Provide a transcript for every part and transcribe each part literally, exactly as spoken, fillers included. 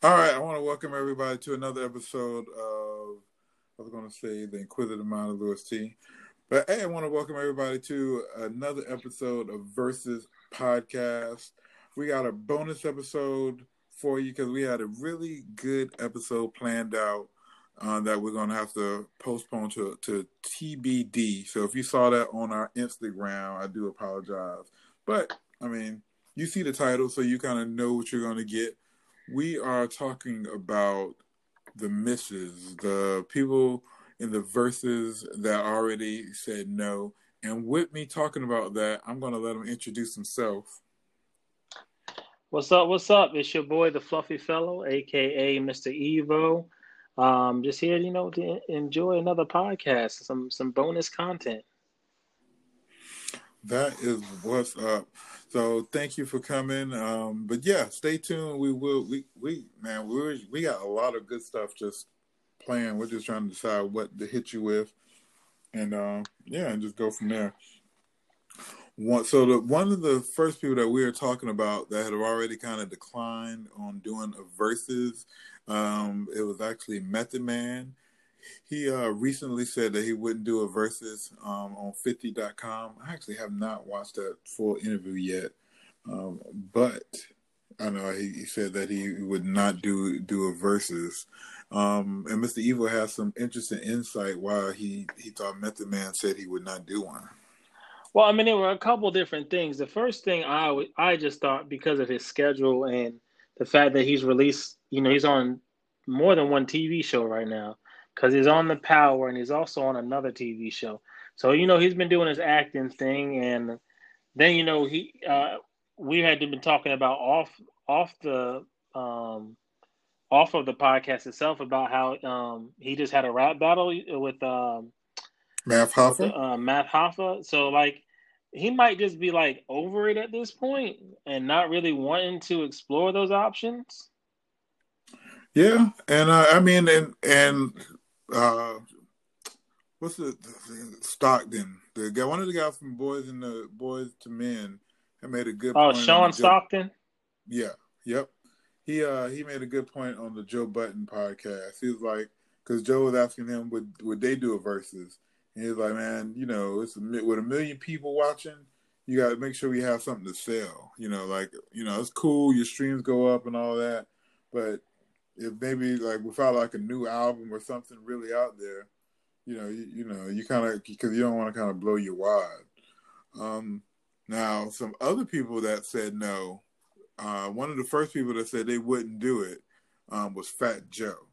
All right, I want to welcome everybody to another episode of, I was going to say, The Inquisitive Mind of Louis T. But hey, I want to welcome everybody to another episode of Versus Podcast. We got a bonus episode for you because we had a really good episode planned out uh, that we're going to have to postpone to, to T B D. So if you saw that on our Instagram, I do apologize. But, I mean, you see the title, so you kind of know what you're going to get. We are talking about the misses, the people in the verses that already said no. And with me talking about that, I'm going to let him introduce himself. What's up? What's up? It's your boy, the Fluffy Fellow, aka Mister Evo. Um, just here, you know, to enjoy another podcast, some some bonus content. That is what's up. So thank you for coming. Um, but yeah, stay tuned. We will. We we man, we we got a lot of good stuff just playing. We're just trying to decide what to hit you with, and uh, yeah, and just go from there. One, so the one of the first people that we were talking about that had already kind of declined on doing a versus, um, it was actually Method Man. He uh, recently said that he wouldn't do a versus um, on fifty dot com. I actually have not watched that full interview yet, um, but I know he, he said that he would not do do a versus. Um, and Mister Evil has some interesting insight why he, he thought Method Man said he would not do one. Well, I mean, there were a couple different things. The first thing I w- I just thought because of his schedule and the fact that he's released, you know, he's on more than one T V show right now because he's on The Power and he's also on another T V show. So, you know, he's been doing his acting thing, and then, you know, he uh, we had been talking about off off the um, off of the podcast itself about how um, he just had a rap battle with um, Math with the Hoffa? uh, Math Hoffa. So like he might just be like over it at this point and not really wanting to explore those options. Yeah, and uh, I mean, and and uh, what's the, the Stockton? The guy, one of the guys from Boys and the Boys to Men, had made a good Oh, point on the Sean Joe. Stockton. Yeah, yep. He uh he made a good point on the Joe Button podcast. He was like, because Joe was asking him, would would they do a versus? And he was like, man, you know, it's a, with a million people watching, you got to make sure we have something to sell. You know, like you know, it's cool, your streams go up and all that, but if maybe like without like a new album or something really out there, you know, you, you know, you kind of because you don't want to kind of blow your wad. Um, now, some other people that said no. Uh, one of the first people that said they wouldn't do it um, was Fat Joe.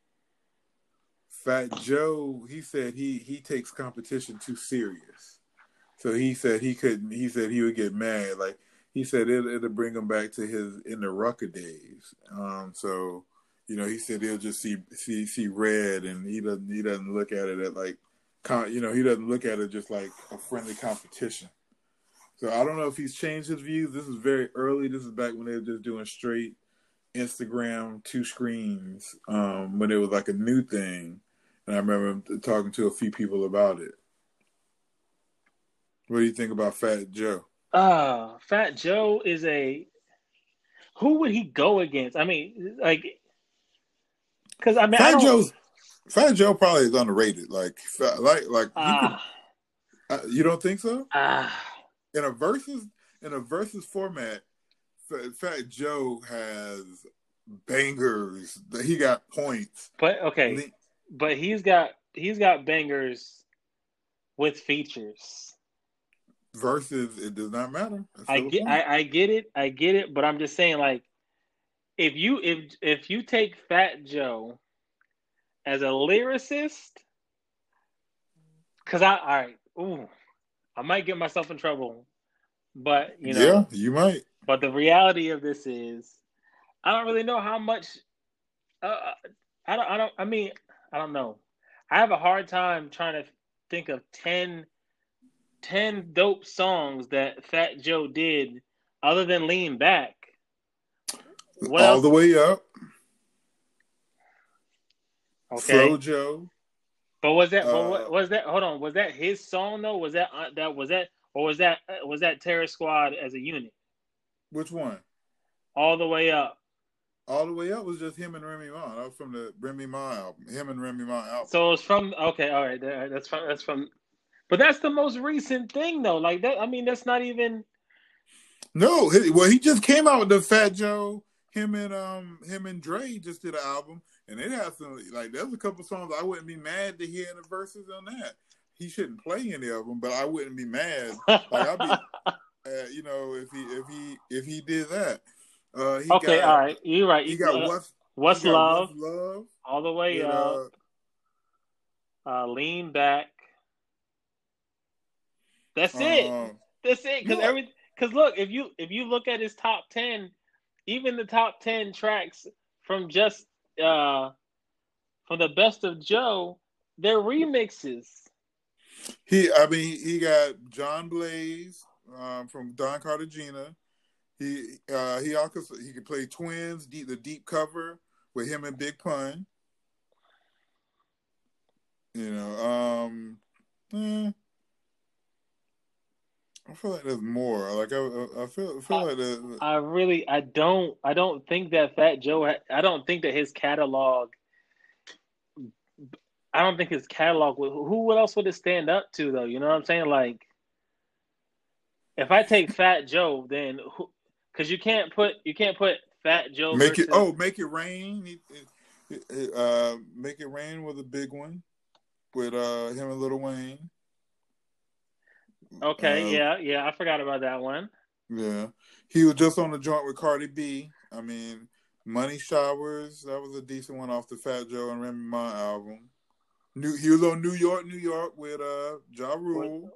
Fat Joe, he said he he takes competition too serious. So he said he couldn't. He said he would get mad. Like he said it, it'll bring him back to his in the Rucker days. Um, so you know, he said he'll just see see see red, and he doesn't he doesn't look at it at like, you know, he doesn't look at it just like a friendly competition. So I don't know if he's changed his views. This is very early. This is back when they were just doing straight Instagram two screens, um, when it was like a new thing. And I remember talking to a few people about it. What do you think about Fat Joe? Uh, Fat Joe is a who would he go against? I mean, like, because I mean, I Fat don't. Joe's Fat Joe probably is underrated. Like, like, like you could. Ah, Uh, you don't think so? ah. In a versus in a versus format, Fat, Fat Joe has bangers. He got points. But okay, but he's got he's got bangers with features. Versus, it does not matter. That's I still a get point. I, I get it, I get it, but I'm just saying like if you if if you take Fat Joe as a lyricist, because I all right, ooh, I might get myself in trouble, but you Yeah, know, you might. but the reality of this is I don't really know how much. Uh, I don't. I don't. I mean, I don't know. I have a hard time trying to think of ten, ten dope songs that Fat Joe did other than Lean Back. What All else? the way up. Okay. Flojo. But was that? But Uh, what was that? Hold on. Was that his song though? Was that uh, that? Was that? Or was that? Was that Terror Squad as a unit? which one? All the way up. All the Way Up was just him and Remy Ma. That was from the Remy Ma album. Him and Remy Ma album. So it's from okay, all right, that's from that's from, but that's the most recent thing though. Like that, I mean, that's not even. No, well, he just came out with the Fat Joe. Him and um him and Dre just did an album, and it has some like there's a couple songs I wouldn't be mad to hear in the verses on that. He shouldn't play any of them, but I wouldn't be mad. Like I'd be, uh, you know, if he if he if he did that. Uh, he okay, got, all right, you're right. He got uh, what's what's he got love, what's love, all the way with, up. Uh, uh, lean back. That's uh, it. That's it. Because yeah. every because look, if you if you look at his top ten, even the top ten tracks from just uh from the Best of Joe, they're remixes. He, I mean, he got John Blaze um, from Don Cartagena. He uh, he also he could play Twins, deep, the deep cover with him and Big Pun. You know, um, eh, I feel like there's more. Like I, I feel, I feel I, like there's, I really, I don't, I don't think that Fat Joe. I don't think that his catalog. I don't think his catalog would. Who else would it stand up to though? You know what I'm saying? Like, if I take Fat Joe, then because you can't put you can't put Fat Joe. Make versus... it oh, Make It Rain. Uh, Make It Rain was a big one with uh, him and Lil Wayne. Okay, uh, yeah, yeah, I forgot about that one. Yeah, he was just on the joint with Cardi B. I mean, Money Showers, that was a decent one off the Fat Joe and Remy Ma album. New, he was on New York, New York with uh, Ja Rule.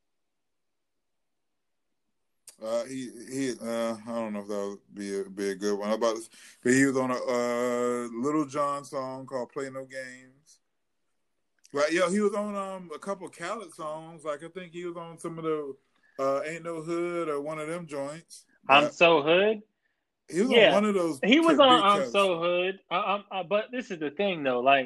Uh, he he. Uh, I don't know if that would be a, be a good one. About, this, but he was on a uh, Little John song called "Play No Games." Like, yo, he was on um a couple of Khaled songs. Like, I think he was on some of the uh, "Ain't No Hood" or one of them joints. I'm So Hood. He was yeah. on one of those. He was on I'm So Hood. I, I, but this is the thing, though. Like,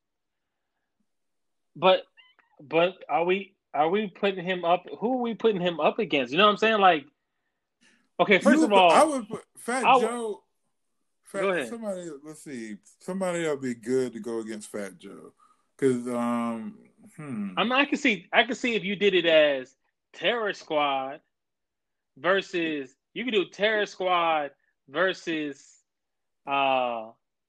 but but are we are we putting him up? Who are we putting him up against? You know what I'm saying? Like, okay, first you, of all, I would put Fat I, Joe. Fat, go ahead. Somebody, let's see. Somebody that'll be good to go against Fat Joe. Because, um, hmm. I mean, I can see, I can see if you did it as Terror Squad versus, you could do Terror Squad versus uh,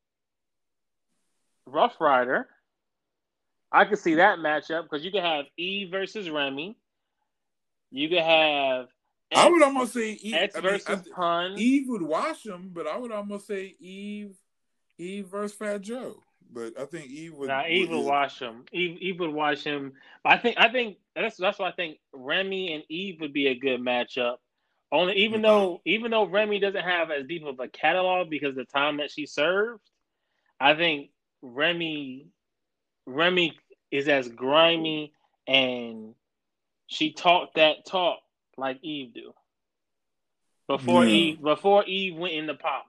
Rough Rider. I could see that matchup because you could have Eve versus Remy. You could have X, I would almost say Eve X versus I mean, Pun. Eve would wash him, but I would almost say Eve, Eve versus Fat Joe. But I think Eve would. Nah, Eve would, would wash him. Eve, Eve would wash him. I think. I think that's that's why I think Remy and Eve would be a good matchup. Only even mm-hmm. though even though Remy doesn't have as deep of a catalog because of the time that she served, I think Remy Remy is as grimy and she talked that talk like Eve do. Before yeah. Eve before Eve went in the pop.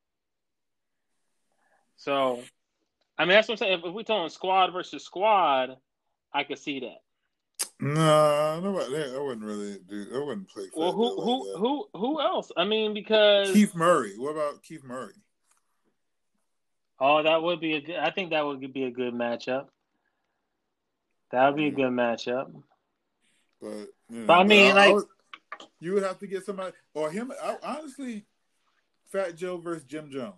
So I mean, that's what I'm saying. If we're talking squad versus squad, I could see that. No, nobody. I wouldn't really do. I wouldn't play. Well, who, like who, that. who, who else? I mean, because Keith Murray. What about Keith Murray? Oh, that would be a good. I think that would be a good matchup. That would be yeah. a good matchup. But, you know, but I mean, but I, like, I would, you would have to get somebody or him. I, honestly, Fat Joe versus Jim Jones.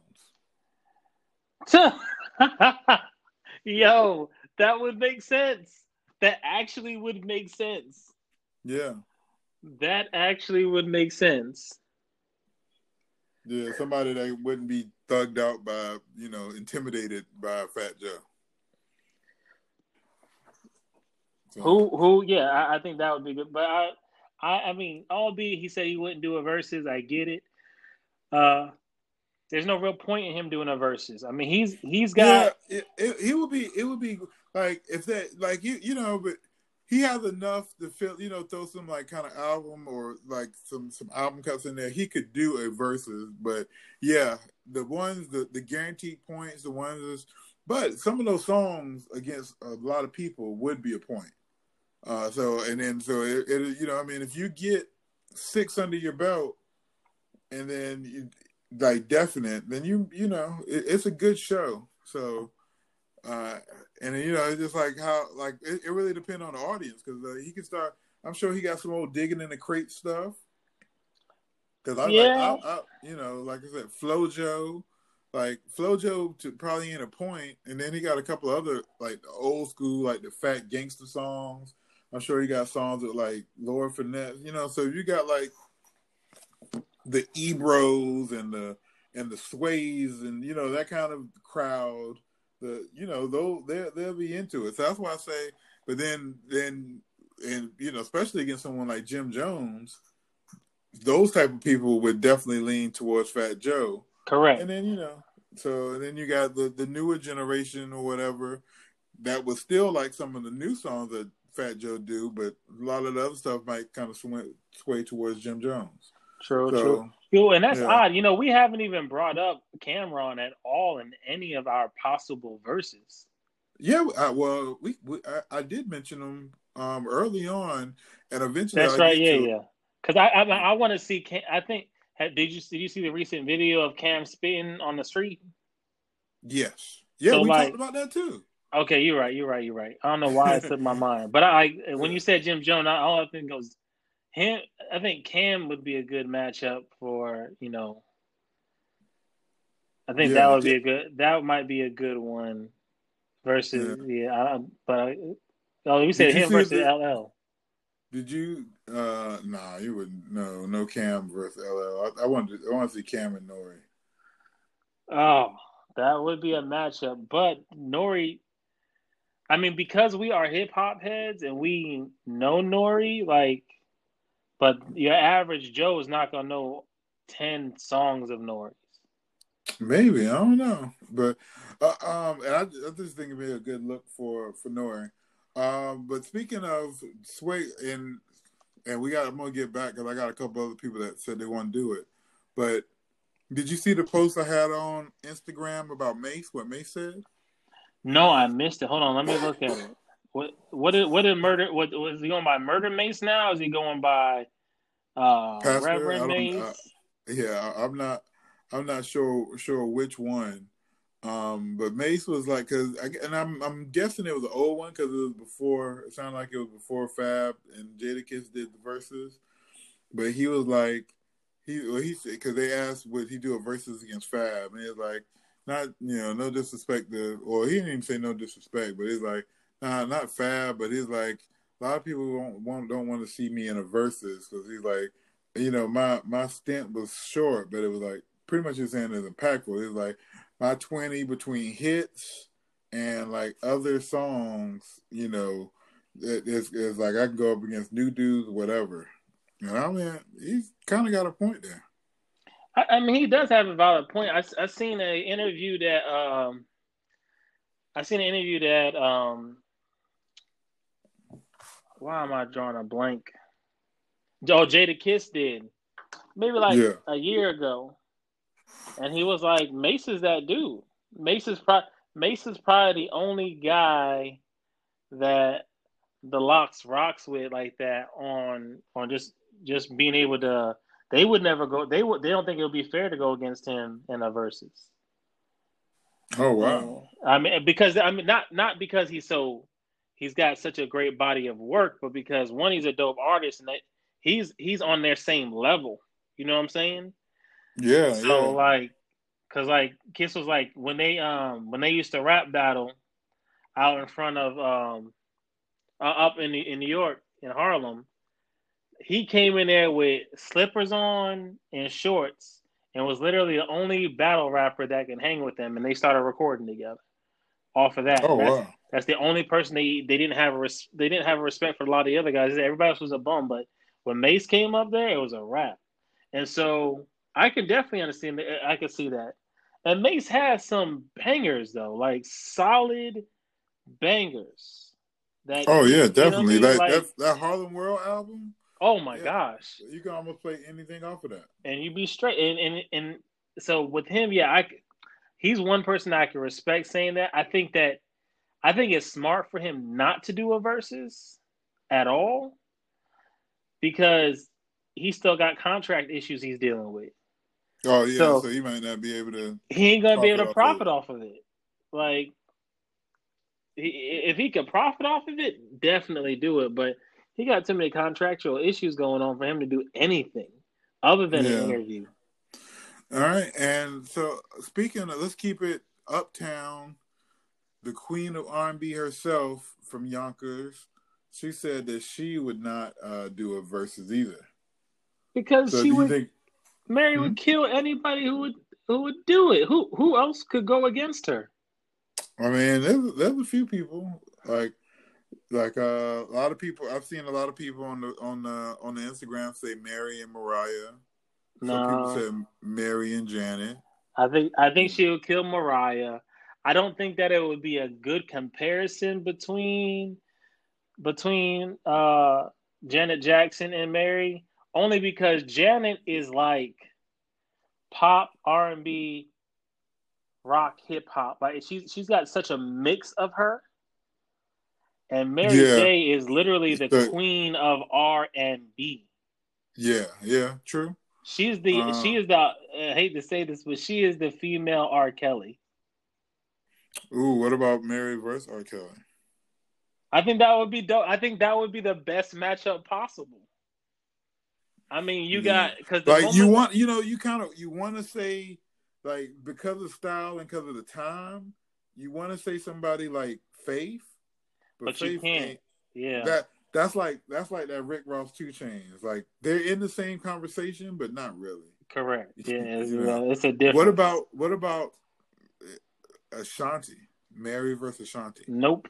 Yo, that would make sense. That actually would make sense. Yeah. That actually would make sense. Yeah, somebody that wouldn't be thugged out by, you know, intimidated by Fat Joe. So. Who, who, yeah, I, I think that would be good. But I, I, I mean, albeit he said he wouldn't do a versus, I get it. Uh, There's no real point in him doing a versus. I mean, he's he's got. Yeah, it, it, it would be it would be like if that like you you know, but he has enough to fill you know throw some like kind of album or like some some album cuts in there. He could do a versus, but yeah, the ones the the guaranteed points, the ones, is, but some of those songs against a lot of people would be a point. Uh, so and then so it, it you know I mean if you get six under your belt and then you. like definite, then you you know it, it's a good show. So uh, and you know it's just like how like it, it really depends on the audience because uh, he can start. I'm sure he got some old digging in the crate stuff. Because I like I, Yeah, I you know like I said, FloJo, like FloJo to probably in a point, and then he got a couple other like the old school like the fat gangster songs. I'm sure he got songs with like Lord Finesse, you know. So you got like the Ebros and the and the Sways and you know that kind of crowd. The you know they'll they'll they'll be into it. So that's why I say. But then then and you know especially against someone like Jim Jones, those type of people would definitely lean towards Fat Joe. correct. And then you know so and then you got the the newer generation or whatever that was still like some of the new songs that Fat Joe do, but a lot of the other stuff might kind of sway, sway towards Jim Jones. True, true. So Yo, and that's yeah, odd. You know, we haven't even brought up Cameron at all in any of our possible verses. yeah. I, well, we, we I, I did mention them um, early on, and eventually That's I right. get Yeah, to yeah. Because I, I, I want to see. Cam, I think. Did you did you see the recent video of Cam spitting on the street? yes, yeah. So We talked like, about that too. okay, you're right. You're right. You're right. I don't know why it slipped my mind, but I when Yeah, you said Jim Jones, I, all I think goes him. I think Cam would be a good matchup for you know. I think that yeah, would be a good. That might be a good one yeah. versus yeah. I, but I, oh, you Did said you him see versus the? L L. Did you? Uh, nah, you wouldn't. No, no Cam versus L L. I, I wanted. To, I want to see Cam and Nori. Oh, that would be a matchup. But Nori, I mean, because we are hip hop heads and we know Nori, like, but your average Joe is not gonna know ten songs of Nori's. Maybe I don't know, but uh, um, and I, I just think it'd be a good look for for Nori. Um, but speaking of Sway, and and we got I'm gonna get back because I got a couple other people that said they want to do it. But did you see the post I had on Instagram about Mace? What Mace said? No, I missed it. Hold on, let me look at it. What what did what did murder? What was he going by? Murder Mace now? Is he going by uh Pastor? Reverend I don't. Uh, Mace? yeah, I, I'm not. I'm not sure sure which one. Um, but Mace was like, cause, I, and I'm I'm guessing it was an old one because it was before. It sounded like it was before Fab and Jadakiss did the verses. But he was like, he well, he said because they asked would he do a verses against Fab, and he was like, not you know no disrespect to, or he didn't even say no disrespect, but he's like, nah, not Fab, but he's like, a lot of people don't want don't want to see me in a verses because he's like, you know, my my stint was short, but it was like pretty much just saying it's impactful. It's like my twenty between hits and like other songs, you know, it, it's, it's like I can go up against new dudes, whatever. And I mean, he's kind of got a point there. I, I mean, he does have a valid point. I I seen an interview that um I seen an interview that um why am I drawing a blank? Oh, Jadakiss did maybe like Yeah. a year ago, and he was like, Mace is that dude. Mace is pro- Mace is probably the only guy that the Locks rocks with like that on on just just being able to. They would never go. They would. They don't think it would be fair to go against him in a versus. Oh wow. And I mean, because I mean, not not because he's so he's got such a great body of work, but because one, he's a dope artist, and that he's he's on their same level. You know what I'm saying? Yeah, So yeah. like, cause like Kiss was like when they um when they used to rap battle out in front of um uh, up in in New York in Harlem, he came in there with slippers on and shorts and was literally the only battle rapper that can hang with them, and they started recording together. Off of that, Oh and that's wow. that's the only person they they didn't have a res, they didn't have a respect for a lot of the other guys. Everybody else was a bum, but when Mace came up there, it was a rap. And so I could definitely understand that. I could see that. And Mace has some bangers though, like solid bangers. That Oh yeah, you know what I definitely. mean? Like that Like, that Harlem World album. oh my Yeah, gosh, you can almost play anything off of that. and you be straight. And and and so with him, yeah, I he's one person I can respect saying that. I think that I think it's smart for him not to do a versus at all because he's still got contract issues he's dealing with. Oh yeah, So so he might not be able to he ain't gonna be able profit to off of it. profit off of it. Like, he, if he could profit off of it, definitely do it. But he got too many contractual issues going on for him to do anything other than an Yeah. interview. All right, and so speaking of, let's keep it uptown. The queen of R and B herself from Yonkers, she said that she would not uh, do a versus either. Because So she do you would, think? Mary Hmm? would kill anybody who would who would do it. Who who else could go against her? I mean, there's there's a few people like like uh, a lot of people. I've seen a lot of people on the on the on the Instagram say Mary and Mariah. Some people No, said Mary and Janet. I think I think she would kill Mariah. I don't think that it would be a good comparison between between uh, Janet Jackson and Mary, only because Janet is like pop, R and B, rock, hip hop. Like she's she's got such a mix of her. And Mary Yeah. J is literally the So, queen of R and B. yeah. Yeah. True. She's the Uh, she is the I hate to say this, but she is the female R. Kelly. ooh, what about Mary versus R. Kelly? I think that would be dope. I think that would be the best matchup possible. I mean, you Yeah. got because the Like you moment want, you know, you kind of you want to say like because of style and because of the time, you want to say somebody like Faith, but but you Faith can't. ain't Yeah, that. That's like that's like that Rick Ross two Chains. Like they're in the same conversation, but not really. correct. Yeah, it's, You know. uh, it's a What difference. about what about Ashanti? Mary versus Ashanti. Nope.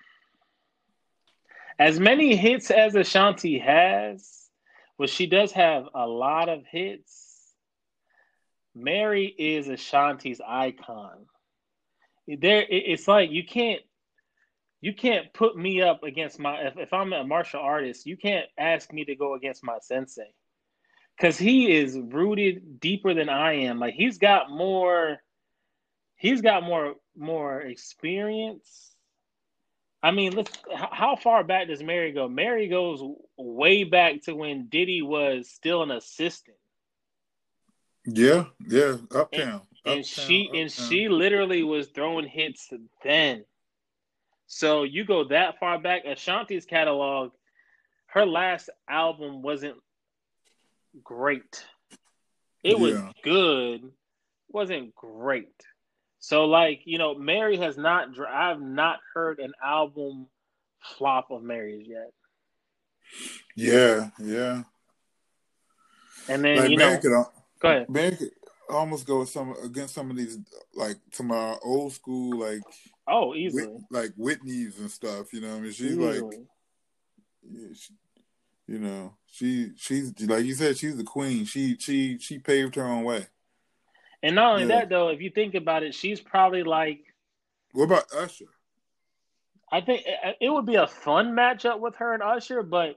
As many hits as Ashanti has, well, she does have a lot of hits. Mary is Ashanti's icon. There, it's like you can't you can't put me up against my if, if I'm a martial artist, you can't ask me to go against my sensei because he is rooted deeper than I am. Like he's got more, he's got more more experience. I mean, let's. How far back does Mary go? Mary goes way back to when Diddy was still an assistant. Yeah, yeah, And, uptown, and uptown, she and uptown. she literally was throwing hits then. So you go that far back, Ashanti's catalog, her last album wasn't great. It was Yeah, good, wasn't great. So like, you know, Mary has not I've not heard an album flop of Mary's yet. yeah, yeah. And then, Like you man know, could, go ahead. man could almost go with some against some of these like some of our old school like Oh, Whit, easily. like Whitney's and stuff. You know, I mean, she's like, Easily. yeah, she, you know, she she's like you said, she's the queen. She she she paved her own way. And not only Yeah. that though, if you think about it, she's probably like What about Usher? I think it would be a fun matchup with her and Usher, but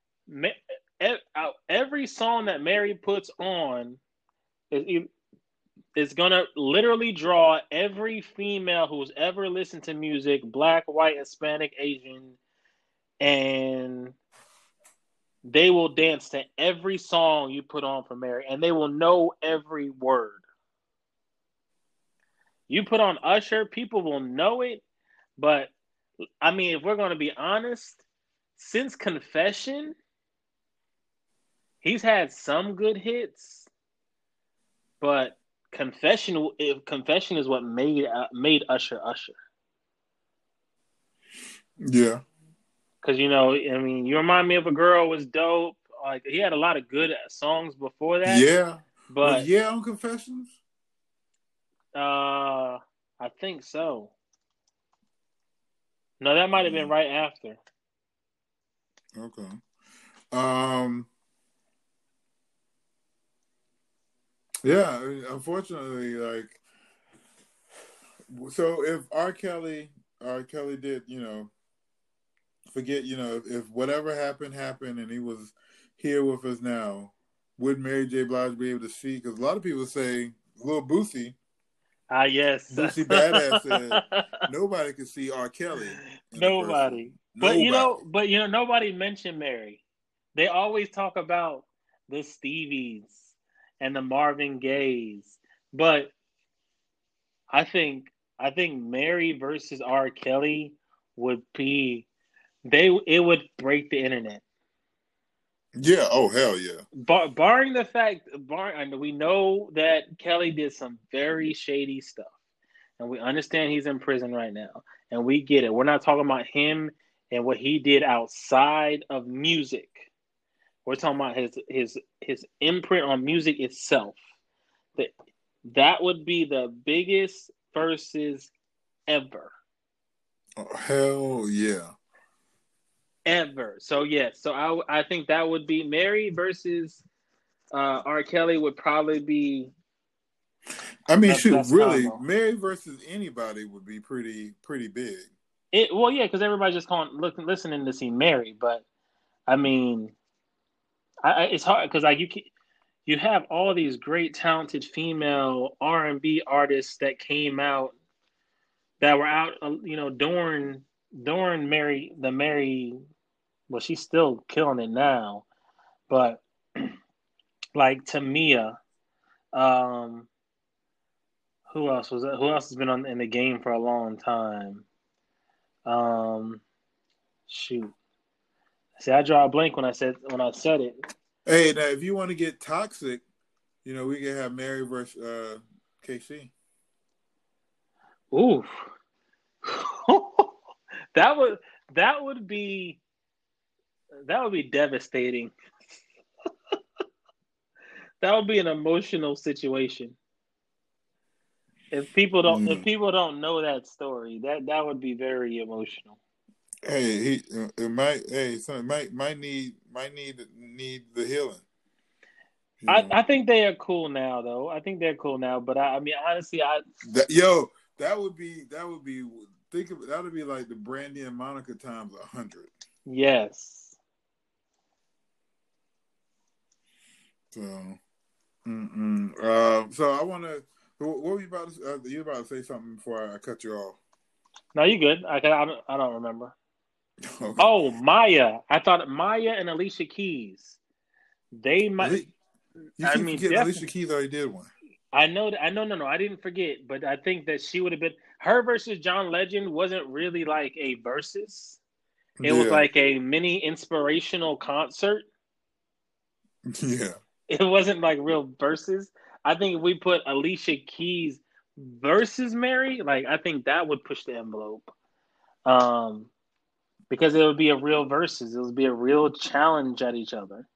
every song that Mary puts on is is gonna literally draw every female who's ever listened to music, black, white, Hispanic, Asian, and they will dance to every song you put on for Mary, and they will know every word. You put on Usher, people will know it, but I mean, if we're going to be honest, since Confession, he's had some good hits, but Confession, if Confession is what made uh, made Usher Usher. Yeah, because you know, I mean, you remind me of a girl was dope. Like he had a lot of good songs before that. yeah. Was but yeah on Confessions? Uh, I think so. No, that might have been right after. Okay. Um. Yeah, unfortunately, like, so if R. Kelly, R. Kelly did, you know, forget, you know, if, if whatever happened happened, and he was here with us now, would Mary J. Blige be able to see? Because a lot of people say, Lil Boosie. Ah, yes. Boosie Badass said nobody could see R. Kelly. Nobody. But nobody. you know, but you know, nobody mentioned Mary. They always talk about the Stevies and the Marvin Gayes. But I think I think Mary versus R. Kelly would be they it would break the internet. Yeah. Oh hell yeah. Bar, barring the fact, bar, and we know that Kelly did some very shady stuff, and we understand he's in prison right now, and we get it. We're not talking about him and what he did outside of music. We're talking about his his his imprint on music itself. That that would be the biggest versus ever. Oh, hell yeah. Ever. So yes, so I I think that would be Mary versus uh, R. Kelly would probably be. I mean, shoot, really, combo. Mary versus anybody would be pretty pretty big. It well, yeah, because everybody's just calling, looking, listening to see Mary. But I mean, I, I, it's hard because like you you have all these great talented female R and B artists that came out that were out, you know, during during Mary the Mary. Well, she's still killing it now, but like Tamia, um, who else was that? Who else has been on in the game for a long time? Um, shoot, see, I draw a blank when I said when I said it. Hey, now if you want to get toxic, you know we can have Mary versus uh, K C. Ooh, that would that would be. That would be devastating. That would be an emotional situation. If people don't, mm. if people don't know that story, that, that would be very emotional. Hey, he it might. Hey, son, might might need might need need the healing. I, I think they are cool now, though. I think they're cool now. But I, I mean, honestly, I that, yo, that would be that would be think of that would be like the Brandy and Monica times a hundred. Yes. So, mm-mm. Uh, so I want to. What were you about to? Uh, you about to say something before I cut you off? No, you good. I I don't, I don't remember. Okay. Oh, Maya! I thought Maya and Alicia Keys. They might. You I keep mean, forgetting Alicia Keys already did one. I know. I know. No, no. I didn't forget, but I think that she would have been her versus John Legend. Wasn't really like a versus. It yeah. was like a mini inspirational concert. Yeah. It wasn't like real verses. I think if we put Alicia Keys versus Mary, like I think that would push the envelope. Um, because it would be a real versus. It would be a real challenge at each other.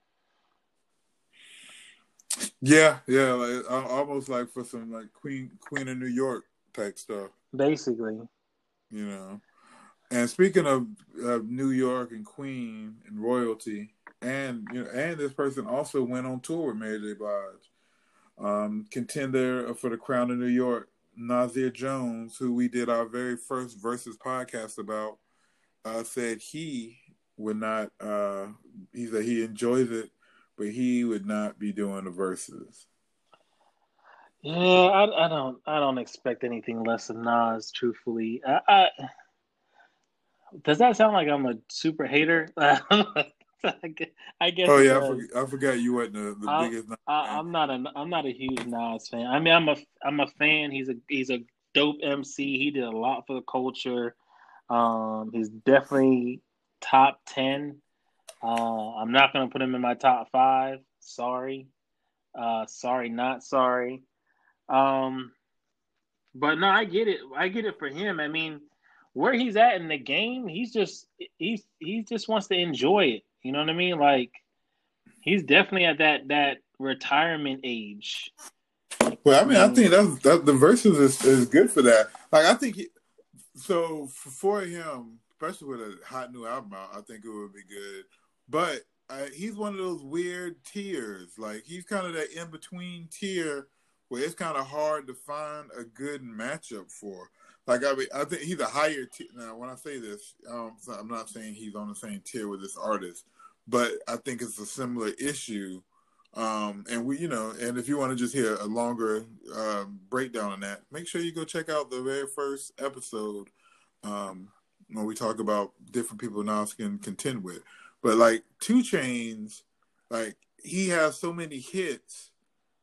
Yeah, yeah, like almost like for some like Queen Queen of New York type stuff. Basically. You know. And speaking of uh, New York and Queen and royalty, and you know, and this person also went on tour with Mary J. Blige. Um, contender for the Crown of New York, Nasir Jones, who we did our very first Versus podcast about, uh, said he would not. Uh, he said he enjoys it, but he would not be doing the Versus. Yeah, I, I don't. I don't expect anything less of Nas. Truthfully, I, I, does that sound like I'm a super hater? I guess. Oh yeah, I, for, I forgot you weren't the, the I, biggest. Nas I, I'm not a. I'm not a huge Nas fan. I mean, I'm a. I'm a fan. He's a. He's a dope M C. He did a lot for the culture. Um, he's definitely top ten. Uh, I'm not gonna put him in my top five. Sorry, uh, sorry, not sorry. Um, but no, I get it. I get it for him. I mean, where he's at in the game, he's just he's he just wants to enjoy it. You know what I mean? Like, he's definitely at that that retirement age. Well, I mean, I think that's that the Versus is, is good for that. Like, I think he, so for him, especially with a hot new album out, I think it would be good. But uh, he's one of those weird tiers. Like, he's kind of that in between tier where it's kind of hard to find a good matchup for. Like, I mean, I think he's a higher tier. Now, when I say this, um, I'm not saying he's on the same tier with this artist, but I think it's a similar issue. Um, and we, you know, and if you want to just hear a longer um, breakdown on that, make sure you go check out the very first episode um, when we talk about different people Nas can contend with. But like two Chainz, like he has so many hits,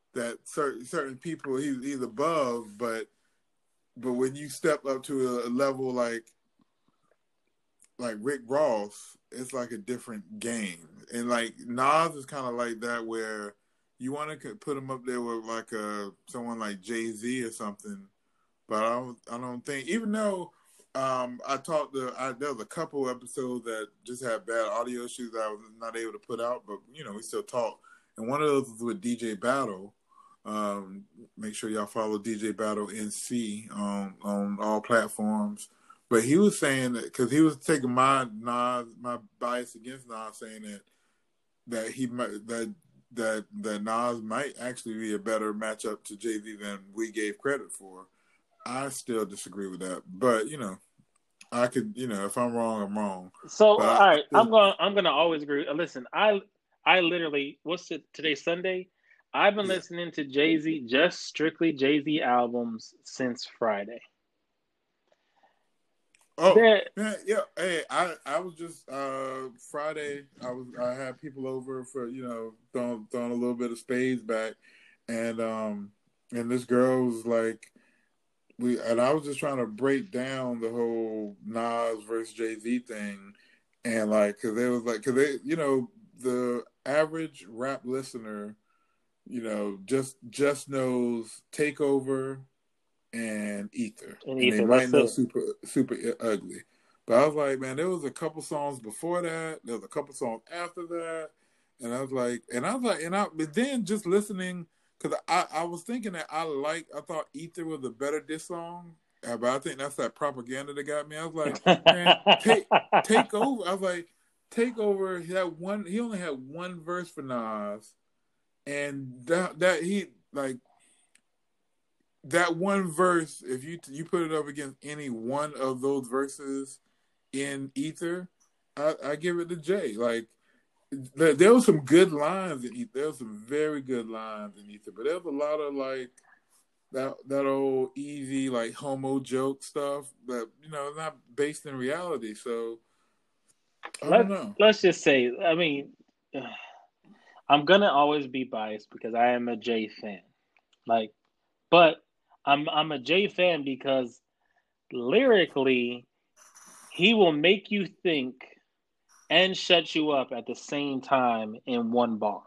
that certain certain people he's he's above, but but when you step up to a, a level like like Rick Ross, it's like a different game. And like Nas is kind of like that, where you want to put him up there with like a someone like Jay-Z or something, but I don't I don't think, even though um, I talked to I, there was a couple episodes that just had bad audio issues that I was not able to put out, but you know we still talk. And one of those was with D J Battle. Um, make sure y'all follow D J Battle N C on on all platforms. But he was saying that because he was taking my Nas, my bias against Nas, saying that that he might that that that Nas might actually be a better matchup to Jay-Z than we gave credit for. I still disagree with that, but you know, I could, you know, if I'm wrong, I'm wrong. So, But all I, I right, still, I'm going. I'm going to always agree. Listen, I, I literally, what's it today? Sunday. I've been yeah. listening to Jay Z, just strictly Jay Z albums since Friday. Oh, There, yeah, yeah. Hey, I, I was just uh Friday. I was I had people over for you know throwing throwing a little bit of spades back, and um and this girl was like we and I was just trying to break down the whole Nas versus Jay Z thing, and like because they was like because they you know the average rap listener you know just just knows Takeover and Ether, in and they Ether, might that's know it. Super Super Ugly. But I was like, man, there was a couple songs before that. There was a couple songs after that, and I was like, and I was like, and I, but then just listening because I, I was thinking that I like, I thought Ether was a better diss song, uh, but I think that's that propaganda that got me. I was like, man, take take over. I was like, take over. He had one. He only had one verse for Nas, and that that he like that one verse, if you you put it up against any one of those verses in Ether, I, I give it to Jay. Like there, there was some good lines in Ether. There was some very good lines in Ether, but there was a lot of like that that old easy like homo joke stuff that you know not based in reality. So I don't Let know. Let's just say, I mean, I'm gonna always be biased because I am a Jay fan. Like, but I'm I'm a Jay fan because lyrically, he will make you think and shut you up at the same time in one bar.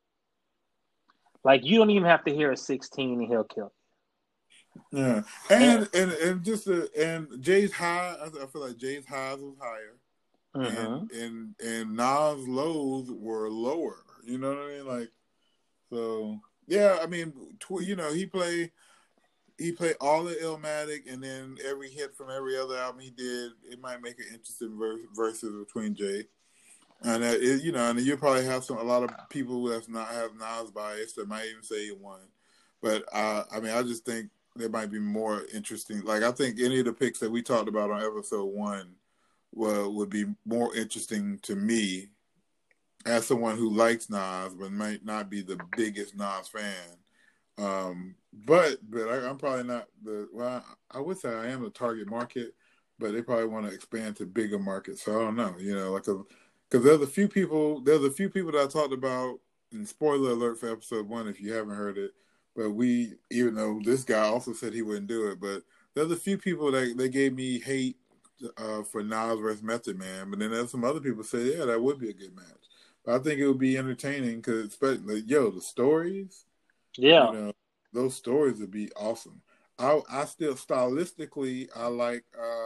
Like you don't even have to hear a sixteen and he'll kill Yeah, you. And and and and just uh, and Jay's high. I, I feel like Jay's highs was higher. and mm-hmm. and and Nas lows were lower. You know what I mean? Like so. Yeah, I mean, tw- you know, he played he played all of Illmatic, and then every hit from every other album he did. It might make an interesting verse, verses between Jay and uh, it, you know, and you probably have some a lot of people who that's not have Nas bias that might even say he won. But uh, I mean, I just think there might be more interesting. Like I think any of the picks that we talked about on episode one well, would be more interesting to me as someone who likes Nas but might not be the biggest Nas fan. Um, but but I, I'm probably not the well. I, I would say I am the target market, but they probably want to expand to bigger markets. So I don't know. You know, like because there's a few people. There's a few people that I talked about. And spoiler alert for episode one if you haven't heard it. But we, even though this guy also said he wouldn't do it, but there's a few people that they gave me hate uh, for Nas versus Method Man. But then there's some other people say, yeah, that would be a good match. But I think it would be entertaining because, especially, like, yo, the stories, you Yeah. know, those stories would be awesome. I I still stylistically I like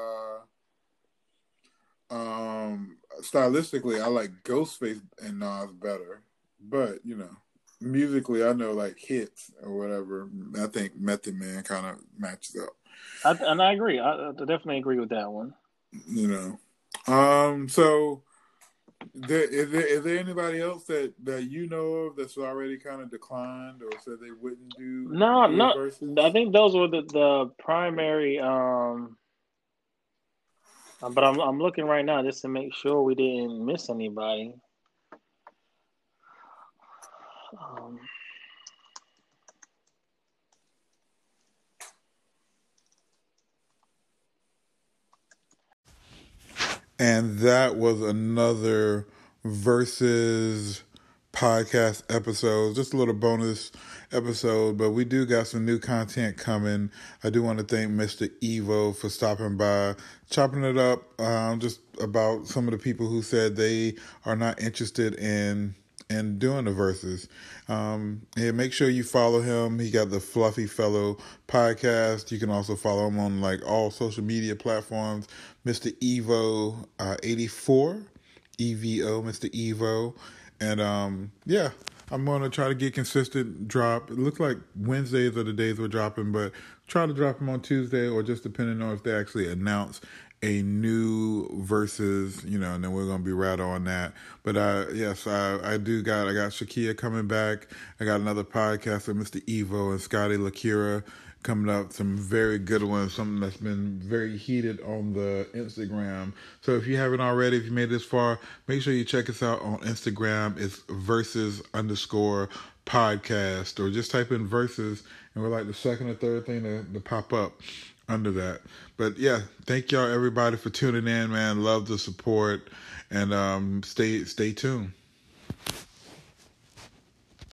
uh um stylistically I like Ghostface and Nas better, but you know, musically I know like hits or whatever. I think Method Man kind of matches up. I, and I agree. I, I definitely agree with that one. You know, um, so. There, is there is there anybody else that, that you know of that's already kind of declined or said they wouldn't do No, do a no. I versus? think those were the, the primary. Um, but I'm I'm looking right now just to make sure we didn't miss anybody. Um, And that was another versus podcast episodes, just a little bonus episode, but we do got some new content coming. I do want to thank Mister Evo for stopping by, chopping it up um, just about some of the people who said they are not interested in and doing the verses. Um, and make sure you follow him. He got the Fluffy Fellow podcast. You can also follow him on like all social media platforms. Mister Evo uh, eighty-four, E V O, Mister Evo. And um, yeah, I'm going to try to get consistent drop. It looks like Wednesdays are the days we're dropping, but try to drop them on Tuesday or just depending on if they actually announce a new versus, you know, and then we're going to be right on that. But uh, yes, I, I do got, I got Shakia coming back. I got another podcast with Mister Evo and Scotty Lakira coming up, some very good ones, something that's been very heated on the Instagram. So if you haven't already, if you made it this far, make sure you check us out on Instagram. It's versus underscore podcast, or just type in versus, and we're like the second or third thing to, to pop up under that. But yeah, thank y'all everybody for tuning in, man. Love the support, and um, stay stay tuned.